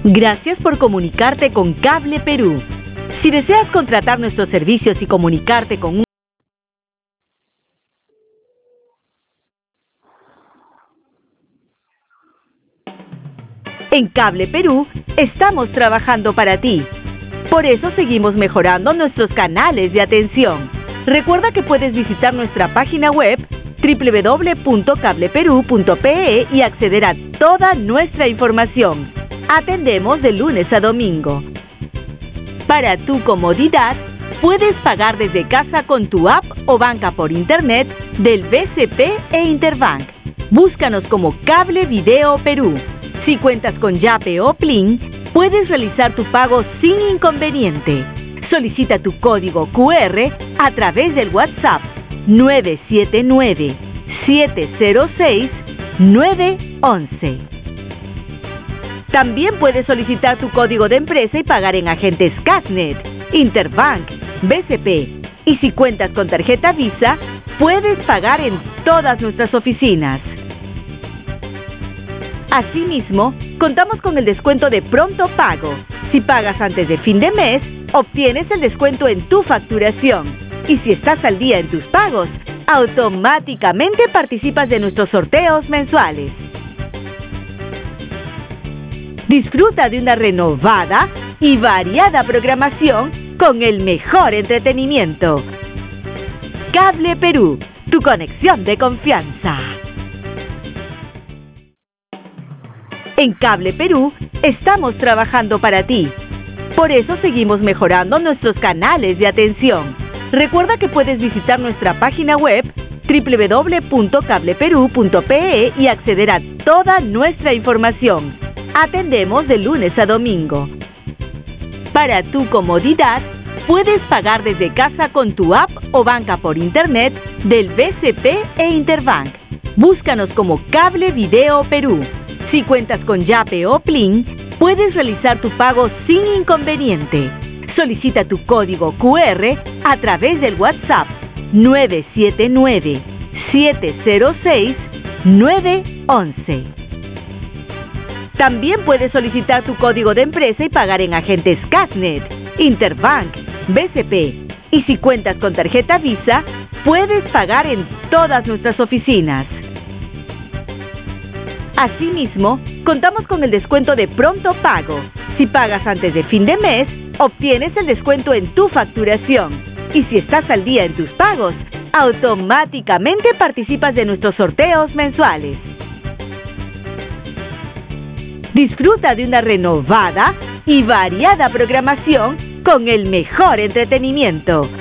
Gracias por comunicarte con Cable Perú. Si deseas contratar nuestros servicios y comunicarte con un En Cable Perú estamos trabajando para ti. Por eso seguimos mejorando nuestros canales de atención. Recuerda que puedes visitar nuestra página web www.cableperú.pe y acceder a toda nuestra información. Atendemos de lunes a domingo. Para tu comodidad, puedes pagar desde casa con tu app o banca por internet del BCP e Interbank. Búscanos como Cable Video Perú. Si cuentas con Yape o Plin, puedes realizar tu pago sin inconveniente. Solicita tu código QR a través del WhatsApp 979-706-911. También puedes solicitar tu código de empresa y pagar en agentes Casnet, Interbank, BCP. Y si cuentas con tarjeta Visa, puedes pagar en todas nuestras oficinas. Asimismo, contamos con el descuento de pronto pago. Si pagas antes de fin de mes, obtienes el descuento en tu facturación. Y si estás al día en tus pagos, automáticamente participas de nuestros sorteos mensuales. Disfruta de una renovada y variada programación con el mejor entretenimiento. Cable Perú, tu conexión de confianza. En Cable Perú estamos trabajando para ti. Por eso seguimos mejorando nuestros canales de atención. Recuerda que puedes visitar nuestra página web www.cableperú.pe y acceder a toda nuestra información. Atendemos de lunes a domingo. Para tu comodidad, puedes pagar desde casa con tu app o banca por internet del BCP e Interbank. Búscanos como Cable Video Perú. Si cuentas con Yape o Plin, puedes realizar tu pago sin inconveniente. Solicita tu código QR a través del WhatsApp 979-706-911. También puedes solicitar tu código de empresa y pagar en agentes Casnet, Interbank, BCP. Y si cuentas con tarjeta Visa, puedes pagar en todas nuestras oficinas. Asimismo, contamos con el descuento de pronto pago. Si pagas antes de fin de mes, obtienes el descuento en tu facturación. Y si estás al día en tus pagos, automáticamente participas de nuestros sorteos mensuales. Disfruta de una renovada y variada programación con el mejor entretenimiento.